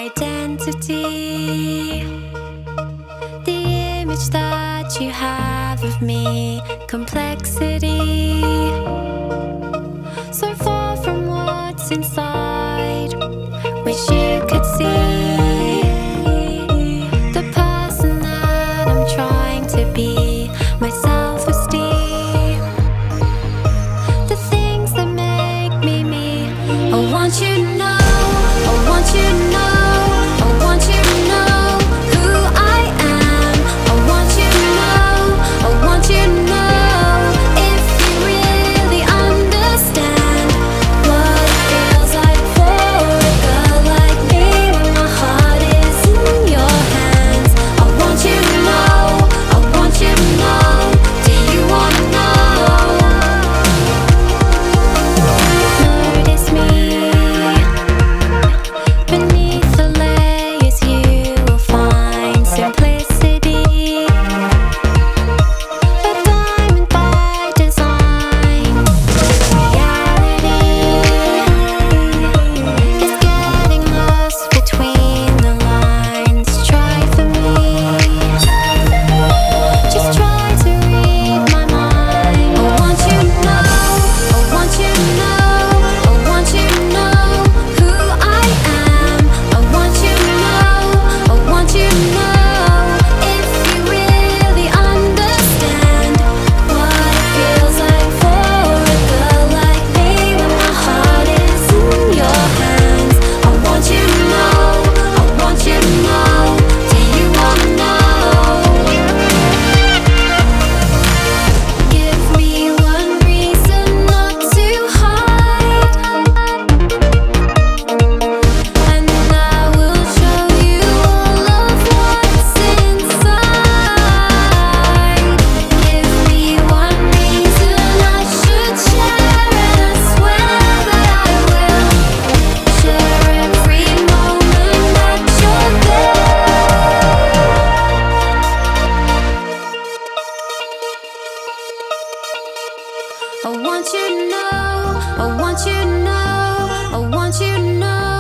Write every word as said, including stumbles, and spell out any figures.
identity. The image that you have of me, complexity. So far from what's inside. Wish you could see the person that I'm trying to be, my self-esteem, the things that make me me. I want you to know, I want you to know, I want you to know who I am. I want you to know, I want you to know if you really understand what it feels like for a girl like me when my heart is in your hands. I want you to know, I want you to know. Do you wanna know? Notice me. Beneath the layers you will find simplicity, a diamond by design. Reality is getting lost between the lines. Try for me, just try to read my mind. I want you to know, I want you to know, I want you to know who I am. I want you to know, I want you to know if you really understand what it feels like for a girl like me when my heart is in your hands. I want you to know, I want you to know. Do you wanna know? Give me one reason not to hide, and I will show you all of what's inside. Give me one reason I should share, and I swear that I will share every moment that you're there. I want you to know, I want you to know, I want you to know.